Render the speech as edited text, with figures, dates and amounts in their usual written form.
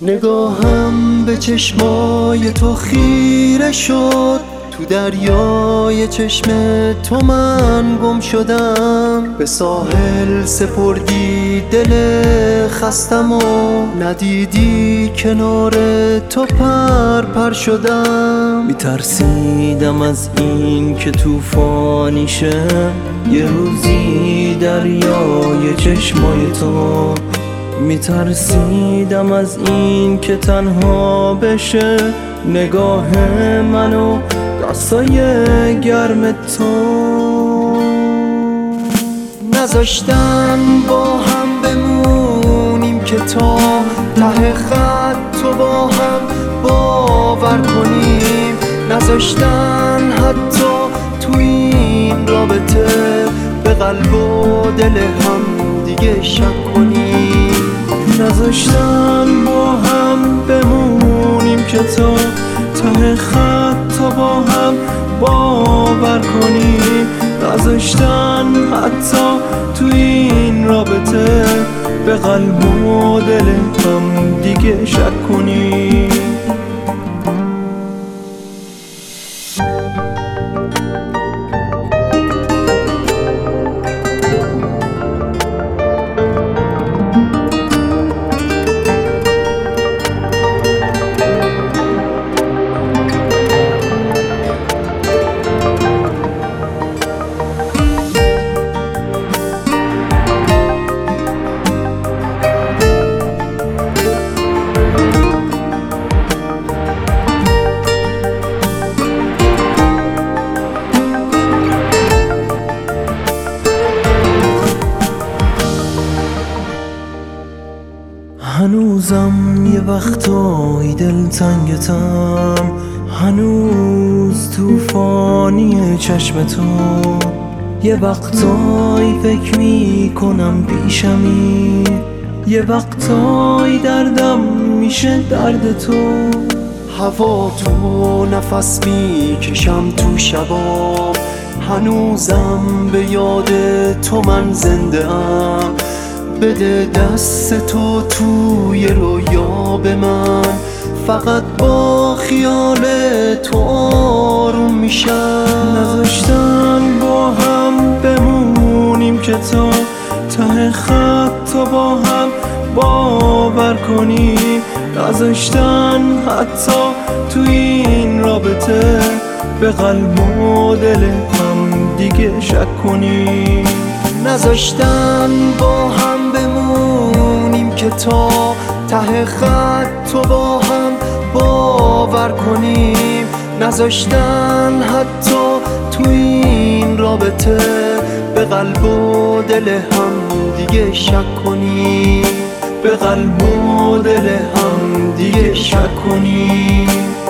نگاهم به چشمای تو خیره شد، تو دریای چشم تو من گم شدم. به ساحل سپردی دل خستم و ندیدی کنار تو پر شدم. میترسیدم از این که طوفانی شه یه روزی دریای چشمای تو. میترسیدم از این که تنها بشه نگاه منو دستای گرم تو. نذاشتن با هم بمونیم که تا ته خط تو با هم باور کنیم. نذاشتن حتی تو این رابطه به قلب و دل هم دیگه شک کنیم. نذاشتن با هم بمونیم که تا ته خط تا با هم باور کنیم. نذاشتن حتی تو این رابطه به قلب و دل هم دیگه شک کنیم. هنوزم یه وقتایی دلتنگتم، هنوز توفانی چشم تو. یه وقتایی فکر میکنم پیشمی، یه وقتایی دردم میشه درد تو. هوا تو نفس میکشم تو شبام، هنوزم به یاد تو من زنده ام. بده دست تو توی رویا به من، فقط با خیال تو آروم میشم. نذاشتن با هم بمونیم که تا ته خط تا با هم باور کنیم. نذاشتن حتی تو این رابطه به قلب و دل هم دیگه شک کنیم. نذاشتن با هم بمونیم که تا ته خط تو با هم باور کنیم. نذاشتن حتی تو این رابطه به قلب و دل هم دیگه شک کنیم. به قلب و دل هم دیگه شک کنیم.